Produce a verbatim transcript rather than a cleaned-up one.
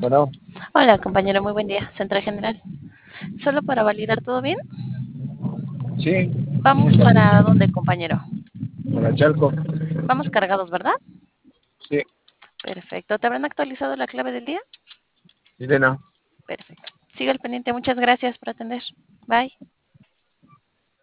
Bueno, Hola, compañero, muy buen día. Central General. Solo para validar todo bien. sí, Vamos para dónde, compañero. para Chalco. Vamos cargados, ¿verdad? Sí, Perfecto. ¿Te habrán actualizado la clave del día? Elena. Perfecto. Sigue al pendiente. Muchas gracias por atender. Bye.